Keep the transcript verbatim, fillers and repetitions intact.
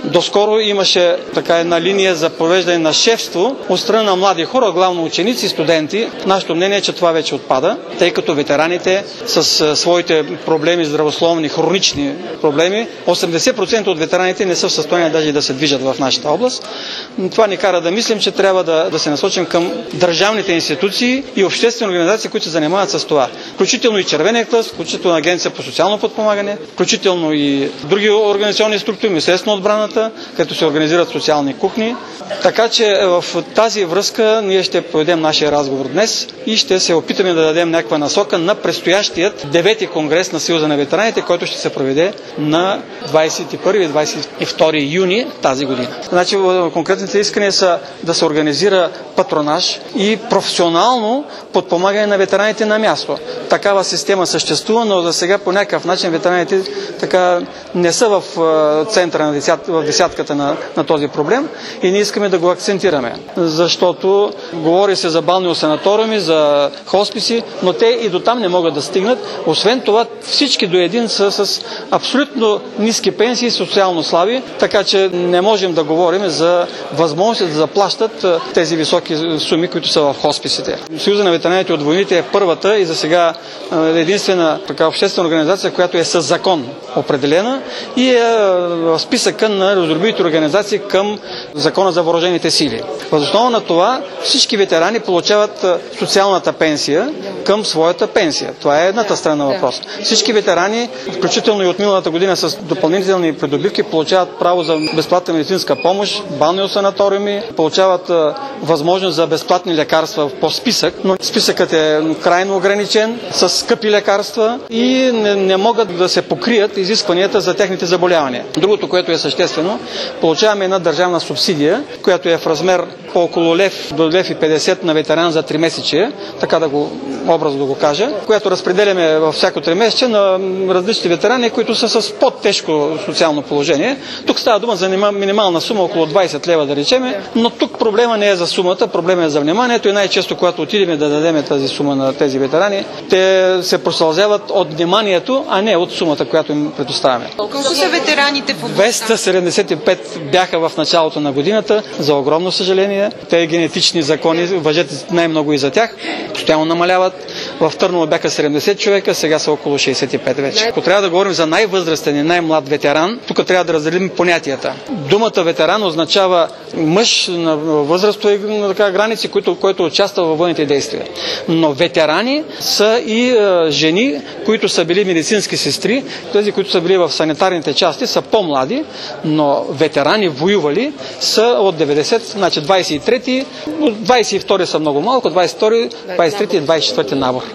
Доскоро имаше така една линия за провеждане на шефство от страна на млади хора, главно ученици и студенти. Нашето мнение е, че това вече отпада, тъй като ветераните с своите проблеми, здравословни, хронични проблеми, осемдесет процента от ветераните не са в състояние даже да се движат в нашата област. Това ни кара да мислим, че трябва да, да се насочим към държавните институции и обществени организации, които се занимават с това. Включително и Червения кръст, включително Агенция по социално подпомагане, включително и други организационни структури, Министерството на отбраната, където се организират социални кухни. Така че в тази връзка ние ще проведем нашия разговор днес и ще се опитаме да дадем някаква насока на предстоящият девети конгрес на Съюза на ветераните, който ще се проведе на двадесет и първи и двадесет и втори юни тази година. Значи конкретните искания са да се организира патронаж и професионално подпомагане на ветераните на място. Такава система съществува, но за сега по някакъв начин ветераните така не са в центъра на десят, в десятката на, на този проблем и ние искаме да го акцентираме, защото говори се за балнеосанаториуми, за хосписи, но те и до там не могат да стигнат. Освен това, всички до един са с абсолютно ниски пенсии и социално слаби, така че не можем да говорим за възможност да заплащат тези високи суми, които са в хосписите. Съюза на ветераните от войните е първата и за сега единствена така обществена организация, която е със закон определена и е в списъка на разробителните организации към Закона за въоръжените сили. Въз основа на това всички ветерани получават социалната пенсия към своята пенсия. Това е едната страна на въпрос. Всички ветерани, включително и от миналата година с допълнителни придобивки, получават право за безплатна медицинска помощ, балнеосанаториуми, получават възможност за безплатни лекарства по списък, но списъкът е крайно ограничен, с скъпи лекарства и не, не могат да се покрият изискванията за техните заболявания. Другото, което е съществено, получаваме една държавна субсидия, която е в размер по около лев до лев и петдесет на ветеран за три месече, така да го образно да го кажа, която разпределяме във всяко три месече на различни ветерани, които са с по-тежко социално положение. Тук става дума за минимална сума около двадесет лева, да речеме, но тук проблема не е за сумата, проблема е за вниманието и най-често, когато отидем да дадем тази сума на тези ветерани, те се прославяват от вниманието, а не от сумата, която им предоставяме. Колко са ветераните в областта? двеста седемдесет и пет бяха в началото на годината, за огромно съжаление. Те генетични закони важат най-много и за тях, постоянно намаляват. В Търново бяха седемдесет човека, сега са около шейсет и пет вече. Ако трябва да говорим за най-възрастен и най-млад ветеран, тук трябва да разделим понятията. Думата ветеран означава мъж на възрастови така, граници, който, който участва във военните действия. Но ветерани са и е, жени, които са били медицински сестри, тези, които са били в санитарните части, са по-млади, но ветерани воювали са от деветдесет, значи двадесет и трети, двадесет и втори са много малко, двадесет и втори, двадесет и трети и двадесет и четвърти набор.